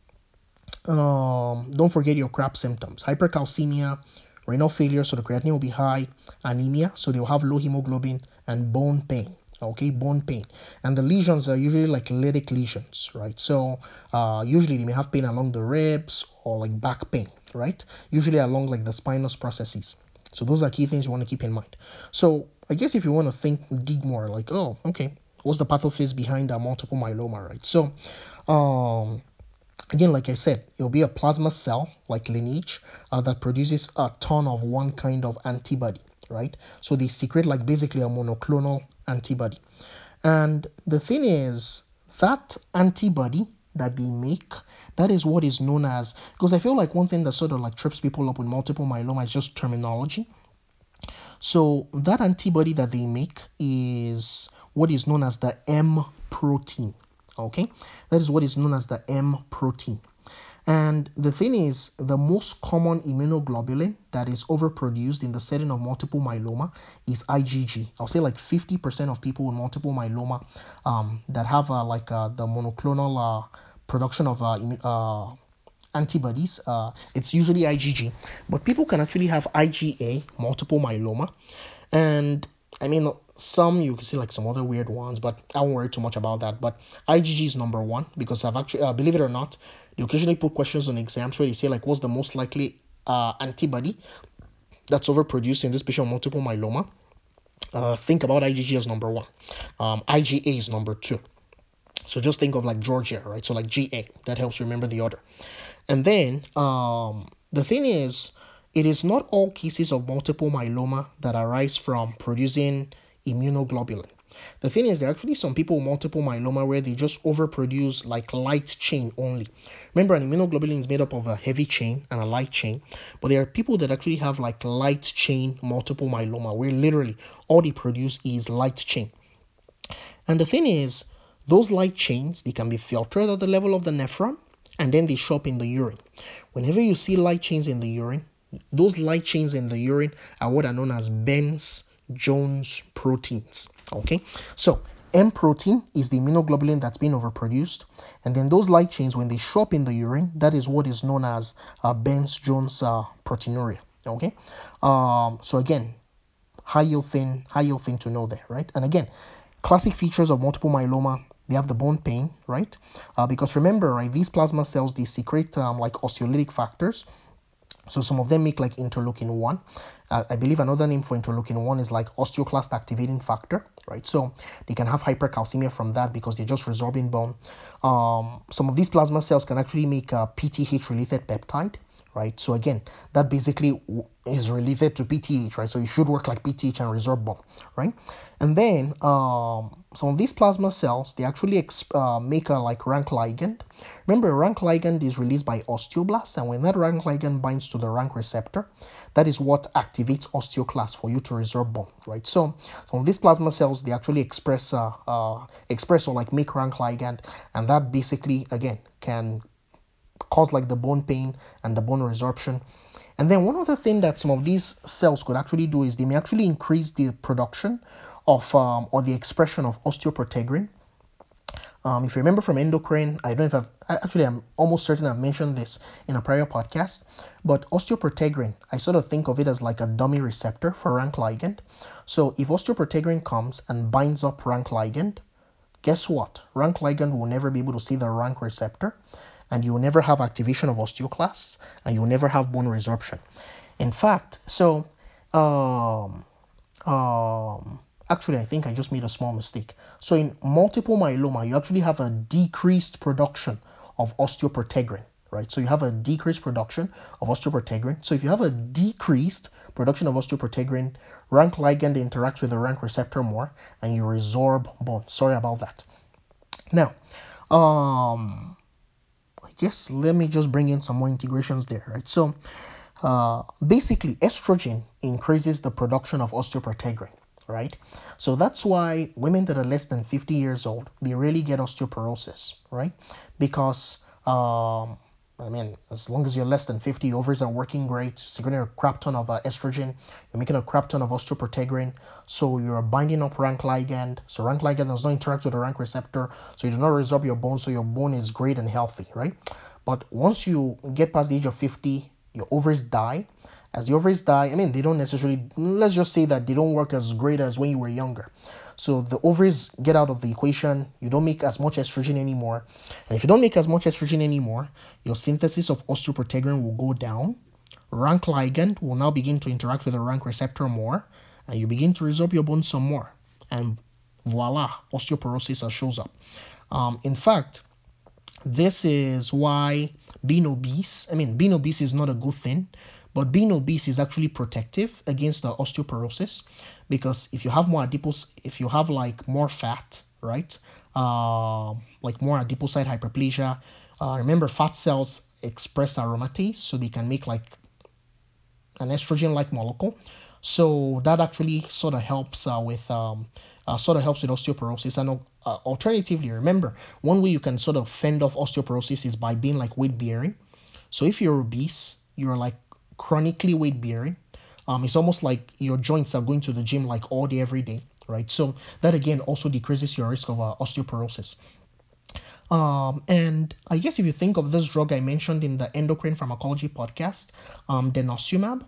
don't forget your CRAB symptoms: hypercalcemia, renal failure, so the creatinine will be high, anemia, so they'll have low hemoglobin, and bone pain. Okay, bone pain. And the lesions are usually like lytic lesions, right? So usually they may have pain along the ribs or like back pain, right? Usually along like the spinous processes. So those are key things you want to keep in mind. So I guess if you want to dig more, like, oh, okay, what's the pathophys behind multiple myeloma, right? So again, like I said, it'll be a plasma cell like lineage that produces a ton of one kind of antibody, right? So they secrete like basically a monoclonal antibody. And the thing is, that antibody that they make, that is what is known as, because I feel like one thing that sort of like trips people up with multiple myeloma is just terminology. So that antibody that they make is what is known as the M protein. Okay, that is what is known as the M protein. And the thing is, the most common immunoglobulin that is overproduced in the setting of multiple myeloma is IgG. I'll say like 50% of people with multiple myeloma that have the monoclonal production of antibodies, it's usually IgG. But people can actually have IgA, multiple myeloma, and some you can see like some other weird ones, but I won't worry too much about that. But IgG is number one because I've actually, believe it or not, they occasionally put questions on exams where they say like, what's the most likely antibody that's overproduced in this patient with multiple myeloma? Think about IgG as number one. IgA is number two. So just think of like Georgia, right? So like GA, that helps remember the order. And then the thing is, it is not all cases of multiple myeloma that arise from producing immunoglobulin. The thing is, there are actually some people with multiple myeloma where they just overproduce like light chain only. Remember, an immunoglobulin is made up of a heavy chain and a light chain, but there are people that actually have like light chain multiple myeloma where literally all they produce is light chain. And the thing is, those light chains, they can be filtered at the level of the nephron, and then they show up in the urine. Whenever you see light chains in the urine, those light chains in the urine are what are known as Bence-Jones proteins. Okay, so M protein is the immunoglobulin that's been overproduced, and then those light chains, when they show up in the urine, that is what is known as Bence-Jones proteinuria. Okay, so again, high yield thing to know there, right? And again, classic features of multiple myeloma, they have the bone pain, right? Because remember, right, these plasma cells, they secrete like osteolytic factors. So some of them make like interleukin-1. I believe another name for interleukin-1 is like osteoclast activating factor, right? So they can have hypercalcemia from that because they're just resorbing bone. Some of these plasma cells can actually make a PTH-related peptide, right? So again, that basically is related to PTH, right? So it should work like PTH and resorb bone, right? And then some of these plasma cells, they actually make a like rank ligand. Remember, rank ligand is released by osteoblasts, and when that rank ligand binds to the rank receptor, that is what activates osteoclast for you to resorb bone, right? So some of these plasma cells, they actually express or like make rank ligand, and that basically again can cause like the bone pain and the bone resorption. And then one other thing that some of these cells could actually do is they may actually increase the production of or the expression of osteoprotein. If you remember from endocrine, I don't know if I'm almost certain I've mentioned this in a prior podcast, but osteoprotein, I sort of think of it as like a dummy receptor for rank ligand. So if osteoprotein comes and binds up rank ligand, guess what? Rank ligand will never be able to see the rank receptor, and you will never have activation of osteoclasts, and you will never have bone resorption. In fact, so actually, I think I just made a small mistake. So in multiple myeloma, you actually have a decreased production of osteoprotein, right? So you have a decreased production of osteoprotein. So if you have a decreased production of osteoprotein, rank ligand interacts with the rank receptor more, and you resorb bone. Sorry about that. Now, I guess let me just bring in some more integrations there, right? So basically, estrogen increases the production of osteoprotein, right? So that's why women that are less than 50 years old, they really get osteoporosis, right? Because as long as you're less than 50, ovaries are working great. So you're getting a crap ton of estrogen. You're making a crap ton of osteoprotein. So you're binding up rank ligand. So rank ligand does not interact with the rank receptor. So you do not resorb your bone. So your bone is great and healthy, right? But once you get past the age of 50, your ovaries die. As the ovaries die, they don't necessarily, let's just say that they don't work as great as when you were younger. So the ovaries get out of the equation. You don't make as much estrogen anymore. And if you don't make as much estrogen anymore, your synthesis of osteoprotein will go down. Rank ligand will now begin to interact with the rank receptor more, and you begin to resorb your bone some more. And voila, osteoporosis shows up. In fact, this is why being obese is not a good thing, but being obese is actually protective against the osteoporosis, because if you have more adipose, if you have like more fat, right, like more adipocyte hyperplasia, remember fat cells express aromatase, so they can make like an estrogen-like molecule. So that actually sort of helps with osteoporosis. And alternatively, remember, one way you can sort of fend off osteoporosis is by being like weight bearing. So if you're obese, you're like chronically weight bearing. It's almost like your joints are going to the gym like all day, every day, right? So that again also decreases your risk of osteoporosis. And I guess if you think of this drug I mentioned in the endocrine pharmacology podcast, denosumab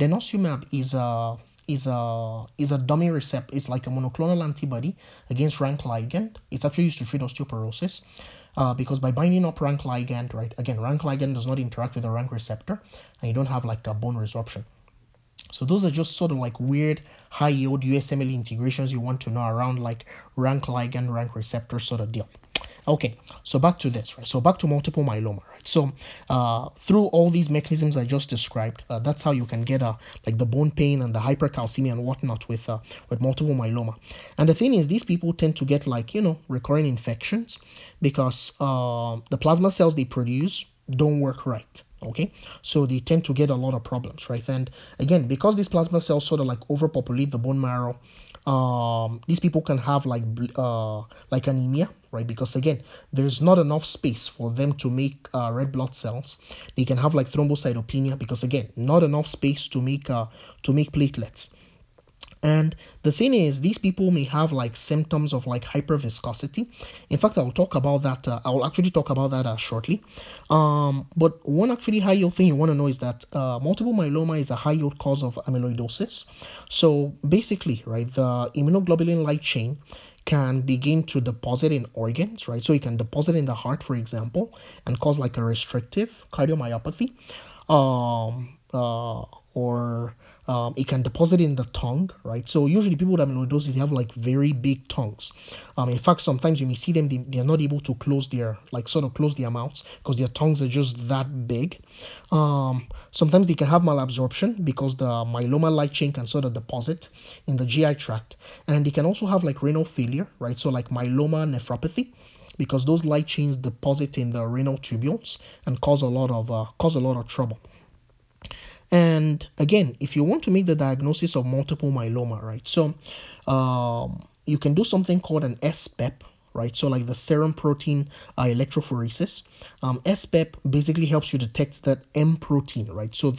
is a dummy receptor. It's like a monoclonal antibody against rank ligand. It's actually used to treat osteoporosis. Because by binding up rank ligand, right, again, rank ligand does not interact with the rank receptor, and you don't have like a bone resorption. So those are just sort of like weird high yield USMLE integrations you want to know around like rank ligand, rank receptor sort of deal. Okay, so back to this, right? So back to multiple myeloma, right? So through all these mechanisms I just described, that's how you can get like the bone pain and the hypercalcemia and whatnot with multiple myeloma. And the thing is, these people tend to get like recurring infections because the plasma cells they produce don't work right. Okay, so they tend to get a lot of problems, right? And again, because these plasma cells sort of like overpopulate the bone marrow, these people can have like anemia, right? Because again, there's not enough space for them to make red blood cells. They can have like thrombocytopenia because again, not enough space to make platelets. And the thing is, these people may have like symptoms of like hyperviscosity. In fact, I'll talk about that. I'll actually talk about that shortly. But one actually high yield thing you want to know is that multiple myeloma is a high yield cause of amyloidosis. So basically, right, the immunoglobulin light chain can begin to deposit in organs, right? So it can deposit in the heart, for example, and cause like a restrictive cardiomyopathy. Or it can deposit in the tongue, right? So usually people with amyloidosis, they have like very big tongues. In fact, sometimes you may see them, they're not able to close their mouths because their tongues are just that big. Sometimes they can have malabsorption because the myeloma light chain can sort of deposit in the GI tract, and they can also have like renal failure, right? So like myeloma nephropathy, because those light chains deposit in the renal tubules and cause a lot of trouble. And again, if you want to make the diagnosis of multiple myeloma, right? So you can do something called an SPEP, right? So like the serum protein electrophoresis. SPEP basically helps you detect that M protein, right? So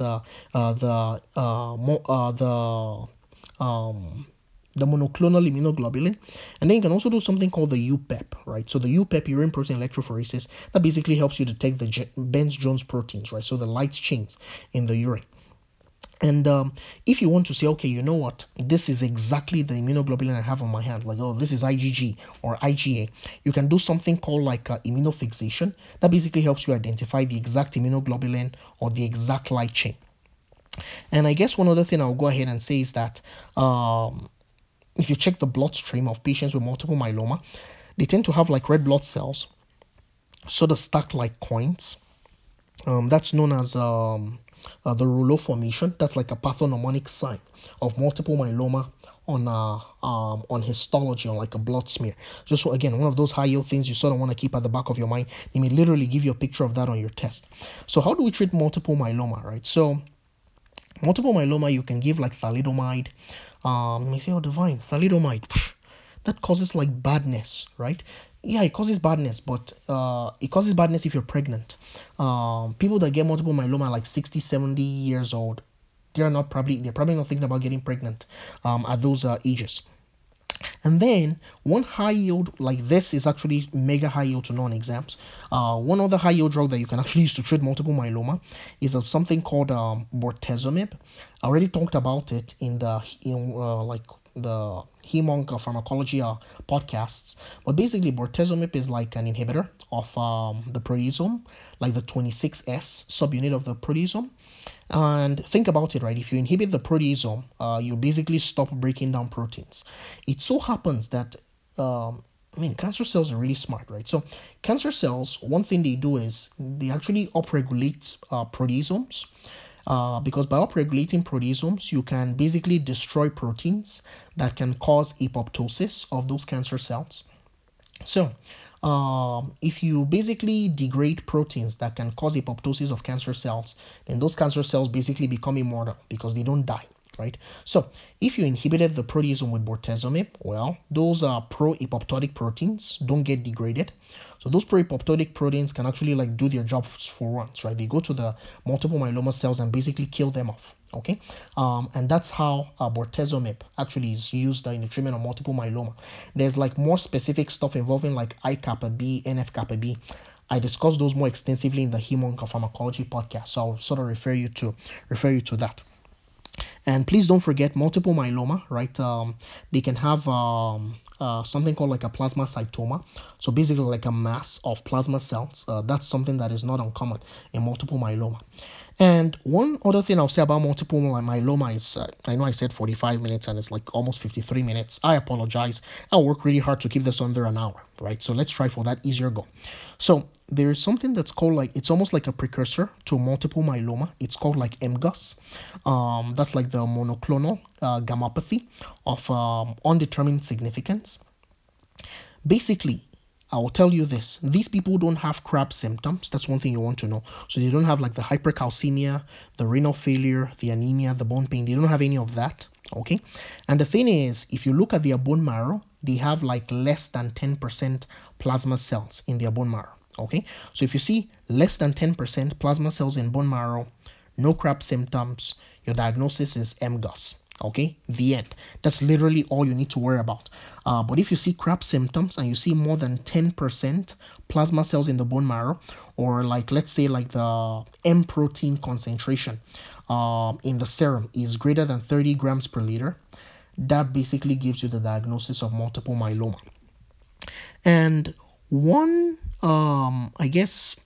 the monoclonal immunoglobulin. And then you can also do something called the UPEP, right? So the UPEP, urine protein electrophoresis, that basically helps you detect the Benz-Jones proteins, right? So the light chains in the urine. And if you want to say, okay, you know what, this is exactly the immunoglobulin I have on my hand, like, oh, this is IgG or IgA, you can do something called like immunofixation. That basically helps you identify the exact immunoglobulin or the exact light chain. And I guess one other thing I'll go ahead and say is that if you check the bloodstream of patients with multiple myeloma, they tend to have like red blood cells sort of stacked like coins. That's known as the rouleau formation. That's like a pathognomonic sign of multiple myeloma on histology, on like a blood smear. Just so, again, one of those high yield things you sort of want to keep at the back of your mind. They may literally give you a picture of that on your test. So how do we treat multiple myeloma, right? So multiple myeloma, you can give like thalidomide. You say, oh, Divine, thalidomide, that causes like badness, right? Yeah, it causes badness, but it causes badness if you're pregnant. People that get multiple myeloma like 60, 70 years old, they're probably not thinking about getting pregnant at those ages. And then one high yield like this is actually mega high yield to non-exams. One other high yield drug that you can actually use to treat multiple myeloma is something called bortezomib. I already talked about it in the Hem/Onc pharmacology podcasts. But basically, bortezomib is like an inhibitor of the proteasome, like the 26S subunit of the proteasome. And think about it, right? If you inhibit the proteasome, you basically stop breaking down proteins. It so happens that cancer cells are really smart, right? So cancer cells, one thing they do is they actually upregulate proteasomes. Because by upregulating proteasomes, you can basically destroy proteins that can cause apoptosis of those cancer cells. So, if you basically degrade proteins that can cause apoptosis of cancer cells, then those cancer cells basically become immortal because they don't die, right? So, if you inhibited the proteasome with bortezomib, well, those pro-apoptotic proteins don't get degraded. So those pro-apoptotic proteins can actually like do their job for once, right? They go to the multiple myeloma cells and basically kill them off. Okay, and that's how bortezomib actually is used in the treatment of multiple myeloma. There's like more specific stuff involving like I-kappa B, NF-kappa B. I discussed those more extensively in the Hem/Onc pharmacology podcast, so I'll sort of refer you to that. And please don't forget multiple myeloma, right? They can have something called like a plasmacytoma. So basically like a mass of plasma cells. That's something that is not uncommon in multiple myeloma. And one other thing I'll say about multiple myeloma is, I know I said 45 minutes and it's like almost 53 minutes. I apologize. I'll work really hard to keep this under an hour, right? So let's try for that easier goal. So there is something that's called like, it's almost like a precursor to multiple myeloma. It's called like MGUS. That's like the monoclonal gammopathy of undetermined significance. Basically, I will tell you this. These people don't have CRAB symptoms. That's one thing you want to know. So they don't have like the hypercalcemia, the renal failure, the anemia, the bone pain. They don't have any of that. Okay. And the thing is, if you look at their bone marrow, they have like less than 10% plasma cells in their bone marrow. Okay. So if you see less than 10% plasma cells in bone marrow, no CRAB symptoms, your diagnosis is MGUS. Okay, the end. That's literally all you need to worry about. But if you see CRAB symptoms and you see more than 10% plasma cells in the bone marrow, or like let's say like the M protein concentration in the serum is greater than 30 grams per liter, that basically gives you the diagnosis of multiple myeloma. And one, I guess,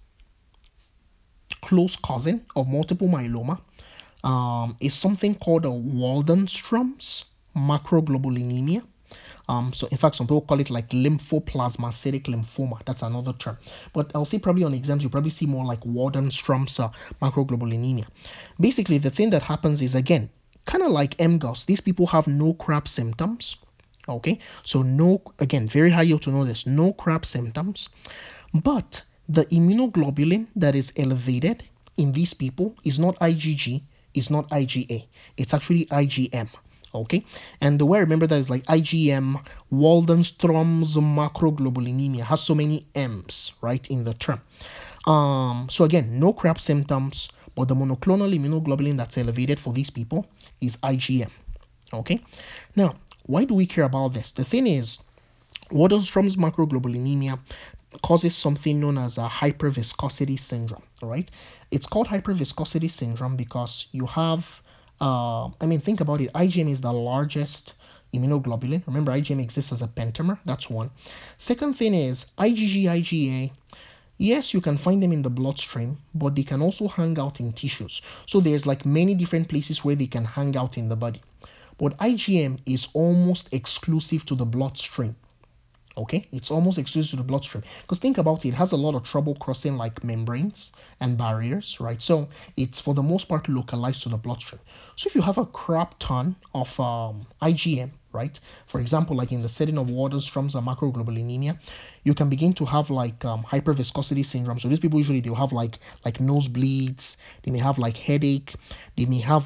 close cousin of multiple myeloma is something called a Waldenstrom's macroglobulinemia. So in fact, some people call it like lymphoplasmacytic lymphoma. That's another term. But I'll say probably on exams, you probably see more like Waldenstrom's macroglobulinemia. Basically, the thing that happens is, again, kind of like MGUS, these people have no CRAB symptoms. Okay, so no, again, very high yield to know this, no CRAB symptoms, but the immunoglobulin that is elevated in these people is not IgG, is not IgA, it's actually IgM. Okay, and the way I remember that is like IgM, Waldenstrom's macroglobulinemia has so many M's, right, in the term. So again, no CRAB symptoms, but the monoclonal immunoglobulin that's elevated for these people is IgM. Okay, now why do we care about this? The thing is, Waldenstrom's macroglobulinemia causes something known as a hyperviscosity syndrome. All right, it's called hyperviscosity syndrome because you have, think about it. IgM is the largest immunoglobulin. Remember, IgM exists as a pentamer. That's one. Second thing is IgG, IgA. Yes, you can find them in the bloodstream, but they can also hang out in tissues. So there's like many different places where they can hang out in the body. But IgM is almost exclusive to the bloodstream. Okay, it's almost exclusive to the bloodstream, because think about it, it has a lot of trouble crossing like membranes and barriers, right? So it's for the most part localized to the bloodstream. So if you have a crap ton of IgM, right, for example, like in the setting of Waldenstrom's macroglobulinemia, you can begin to have like hyperviscosity syndrome. So these people usually they'll have like nosebleeds, they may have like headache, they may have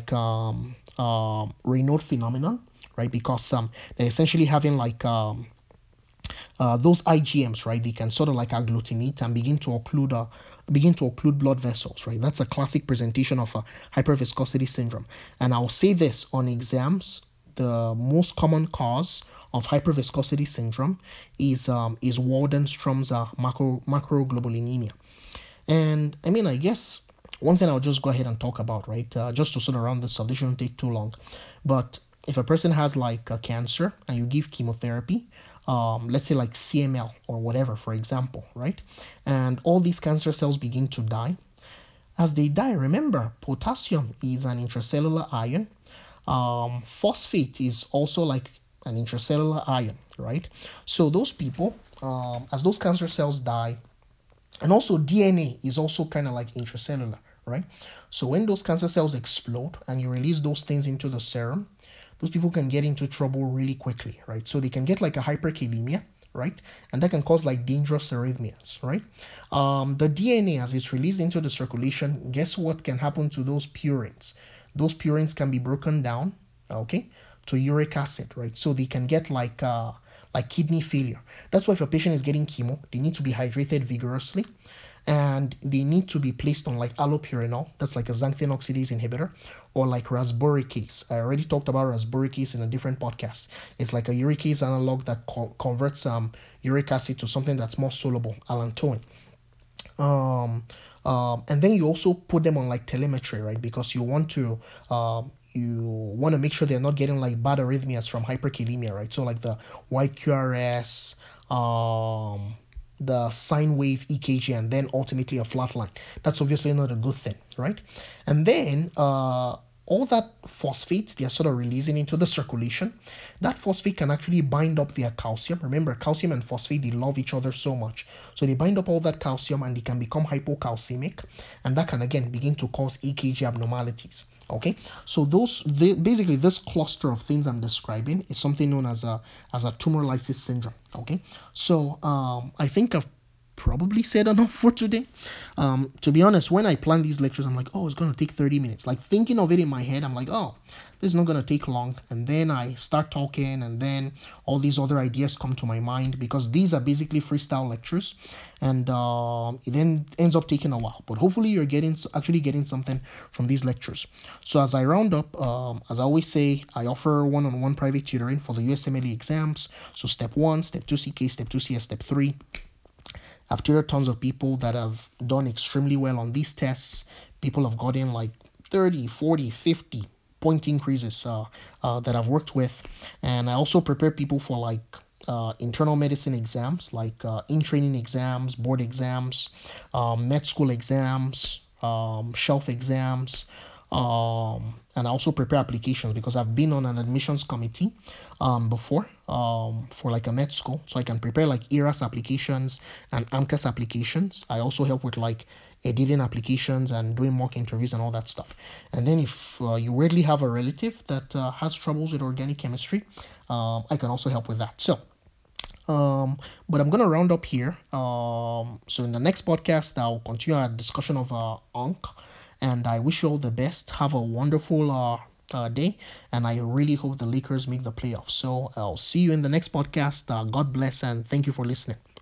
Raynaud phenomenon, right? Because they're essentially having like those IgMs, right? They can sort of like agglutinate and begin to occlude blood vessels, right? That's a classic presentation of a hyperviscosity syndrome. And I'll say this on exams, the most common cause of hyperviscosity syndrome is Waldenstrom's macroglobulinemia. And I guess one thing I'll just go ahead and talk about, right? Just to sort of round this up, this shouldn't take too long. But if a person has like a cancer and you give chemotherapy, let's say like CML or whatever, for example, right? And all these cancer cells begin to die. As they die, remember, potassium is an intracellular ion. Phosphate is also like an intracellular ion, right? So those people, as those cancer cells die, and also DNA is also kind of like intracellular, right? So when those cancer cells explode and you release those things into the serum, those people can get into trouble really quickly, right? So they can get like a hyperkalemia, right? And that can cause like dangerous arrhythmias, right? The DNA, as it's released into the circulation, guess what can happen to those purines? Those purines can be broken down, okay, to uric acid, right? So they can get like kidney failure. That's why if a patient is getting chemo, they need to be hydrated vigorously, and they need to be placed on like allopurinol, that's like a xanthine oxidase inhibitor, or like rasburicase. I already talked about rasburicase in a different podcast. It's like a uricase analog that converts uric acid to something that's more soluble, allantoin. And then you also put them on like telemetry, right? Because you want to make sure they're not getting like bad arrhythmias from hyperkalemia, right? So like the YQRS, the sine wave EKG, and then ultimately a flat line. That's obviously not a good thing, right? And then all that phosphate they're sort of releasing into the circulation, that phosphate can actually bind up their calcium. Remember, calcium and phosphate, they love each other so much. So they bind up all that calcium and they can become hypocalcemic, and that can again begin to cause EKG abnormalities. Okay, so basically this cluster of things I'm describing is something known as a tumor lysis syndrome. Okay, so I think I've probably said enough for today. To be honest, when I plan these lectures, I'm like, oh, it's going to take 30 minutes. Like thinking of it in my head, I'm like, oh, this is not going to take long. And then I start talking, and then all these other ideas come to my mind, because these are basically freestyle lectures, and it then ends up taking a while. But hopefully you're actually getting something from these lectures. So as I round up, as I always say, I offer one-on-one private tutoring for the USMLE exams. So step 1, step 2 CK, step 2 CS, step 3. I've tutored tons of people that have done extremely well on these tests. People have gotten like 30, 40, 50 point increases that I've worked with. And I also prepare people for like internal medicine exams, like in-training exams, board exams, med school exams, shelf exams, And I also prepare applications because I've been on an admissions committee before for like a med school, so I can prepare like ERAS applications and AMCAS applications. I also help with like editing applications and doing mock interviews and all that stuff. And then if you weirdly have a relative that has troubles with organic chemistry, I can also help with that. So but I'm gonna round up here. So in the next podcast, I'll continue our discussion of Onc, and I wish you all the best. Have a wonderful day, and I really hope the Lakers make the playoffs. So I'll see you in the next podcast. God bless, and thank you for listening.